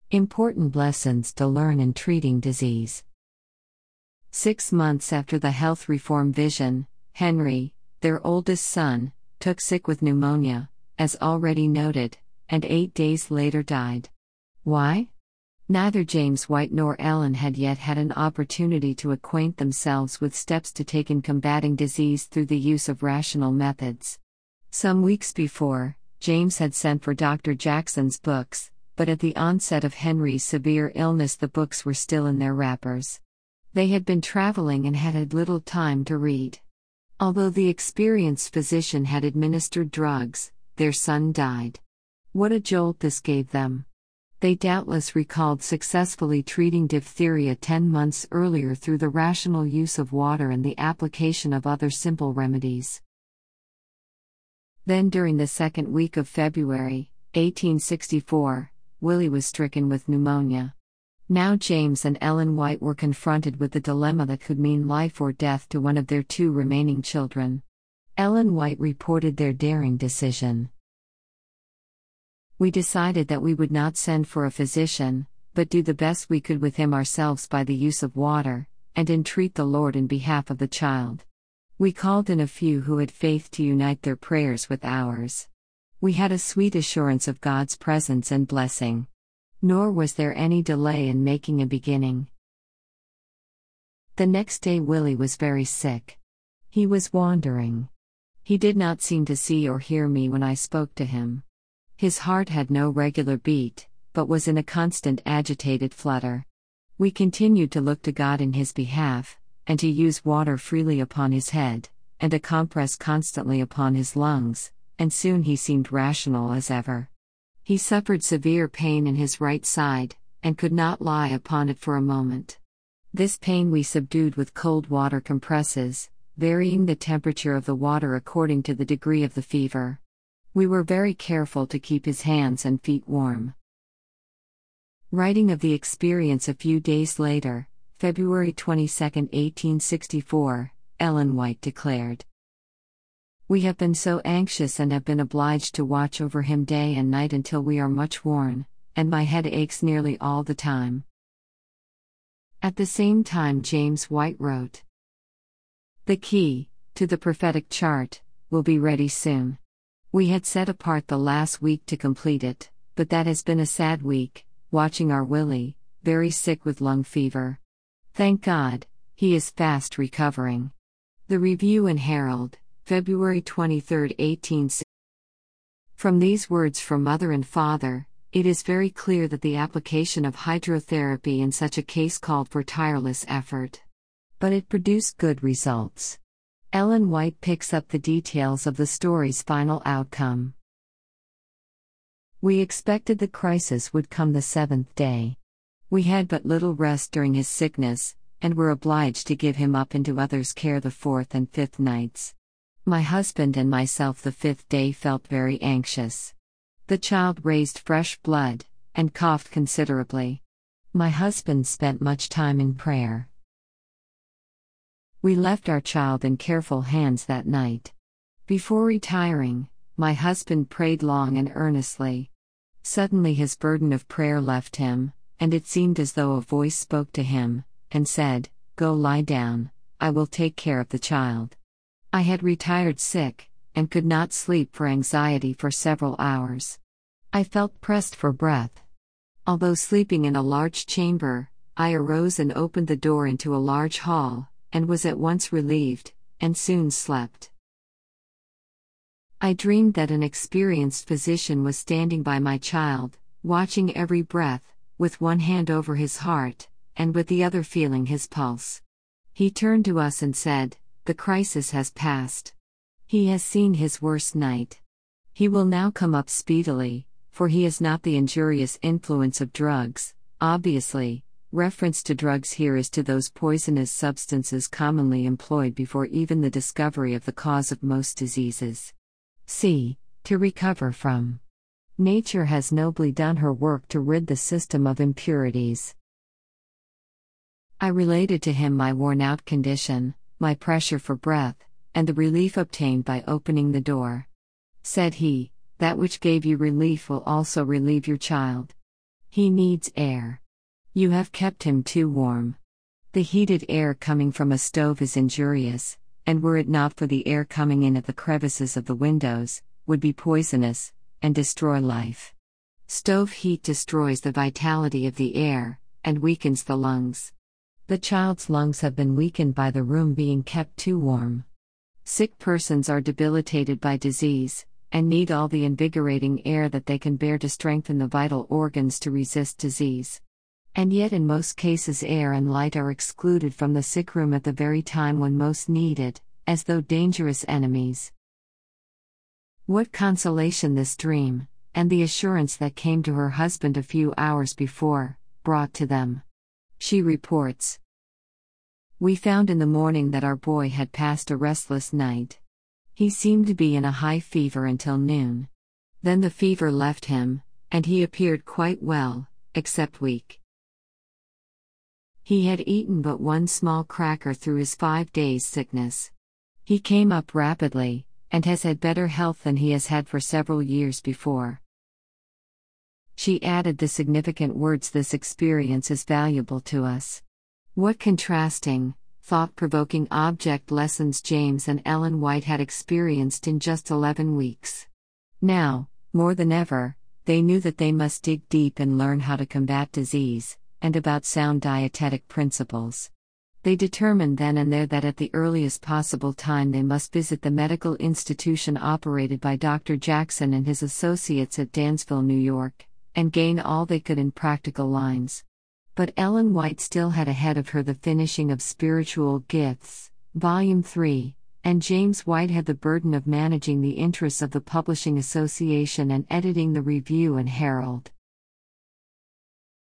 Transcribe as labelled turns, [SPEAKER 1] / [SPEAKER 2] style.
[SPEAKER 1] Important lessons to learn in treating disease. 6 months after the health reform vision, Henry, their oldest son, took sick with pneumonia, as already noted, and 8 days later died. Why? Neither James White nor Ellen had yet had an opportunity to acquaint themselves with steps to take in combating disease through the use of rational methods. Some weeks before, James had sent for Dr. Jackson's books, but at the onset of Henry's severe illness the books were still in their wrappers. They had been traveling and had had little time to read. Although the experienced physician had administered drugs, their son died. What a jolt this gave them! They doubtless recalled successfully treating diphtheria 10 months earlier through the rational use of water and the application of other simple remedies. Then during the second week of February, 1864, Willie was stricken with pneumonia. Now James and Ellen White were confronted with the dilemma that could mean life or death to one of their 2 remaining children. Ellen White reported their daring decision. We decided that we would not send for a physician, but do the best we could with him ourselves by the use of water, and entreat the Lord in behalf of the child. We called in a few who had faith to unite their prayers with ours. We had a sweet assurance of God's presence and blessing. Nor was there any delay in making a beginning. The next day Willie was very sick. He was wandering. He did not seem to see or hear me when I spoke to him. His heart had no regular beat, but was in a constant agitated flutter. We continued to look to God in his behalf, and to use water freely upon his head, and a compress constantly upon his lungs, and soon he seemed rational as ever. He suffered severe pain in his right side, and could not lie upon it for a moment. This pain we subdued with cold water compresses, varying the temperature of the water according to the degree of the fever. We were very careful to keep his hands and feet warm. Writing of the experience a few days later, February 22, 1864, Ellen White declared, "We have been so anxious and have been obliged to watch over him day and night until we are much worn, and my head aches nearly all the time." At the same time James White wrote, "The key, to the prophetic chart, will be ready soon. We had set apart the last week to complete it, but that has been a sad week, watching our Willie, very sick with lung fever. Thank God, he is fast recovering." The Review and Herald, February 23, 1860. From these words from mother and father, it is very clear that the application of hydrotherapy in such a case called for tireless effort. But it produced good results. Ellen White picks up the details of the story's final outcome. "We expected the crisis would come the 7th day. We had but little rest during his sickness, and were obliged to give him up into others' care the 4th and 5th nights. My husband and myself the 5th day felt very anxious. The child raised fresh blood, and coughed considerably. My husband spent much time in prayer. We left our child in careful hands that night. Before retiring, my husband prayed long and earnestly. Suddenly his burden of prayer left him, and it seemed as though a voice spoke to him, and said, 'Go lie down, I will take care of the child.' I had retired sick, and could not sleep for anxiety for several hours. I felt pressed for breath. Although sleeping in a large chamber, I arose and opened the door into a large hall, and was at once relieved, and soon slept. I dreamed that an experienced physician was standing by my child, watching every breath, with one hand over his heart, and with the other feeling his pulse. He turned to us and said, 'The crisis has passed. He has seen his worst night. He will now come up speedily, for he has not the injurious influence of drugs.' Obviously, reference to drugs here is to those poisonous substances commonly employed before even the discovery of the cause of most diseases. C. To recover from. Nature has nobly done her work to rid the system of impurities. I related to him my worn-out condition, my pressure for breath, and the relief obtained by opening the door. Said he, 'That which gave you relief will also relieve your child.' He needs air. You have kept him too warm. The heated air coming from a stove is injurious, and were it not for the air coming in at the crevices of the windows, would be poisonous, and destroy life. Stove heat destroys the vitality of the air, and weakens the lungs. The child's lungs have been weakened by the room being kept too warm. Sick persons are debilitated by disease, and need all the invigorating air that they can bear to strengthen the vital organs to resist disease. And yet in most cases air and light are excluded from the sick room at the very time when most needed, as though dangerous enemies. What consolation this dream, and the assurance that came to her husband a few hours before, brought to them. She reports, "We found in the morning that our boy had passed a restless night. He seemed to be in a high fever until noon. Then the fever left him, and he appeared quite well, except weak. He had eaten but one small cracker through his 5 days' sickness. He came up rapidly, and has had better health than he has had for several years before." She added the significant words, "This experience is valuable to us." What contrasting, thought-provoking object lessons James and Ellen White had experienced in just 11 weeks. Now, more than ever, they knew that they must dig deep and learn how to combat disease, and about sound dietetic principles. They determined then and there that at the earliest possible time they must visit the medical institution operated by Dr. Jackson and his associates at Dansville, New York, and gain all they could in practical lines. But Ellen White still had ahead of her the finishing of Spiritual Gifts, Volume 3, and James White had the burden of managing the interests of the Publishing Association and editing the Review and Herald.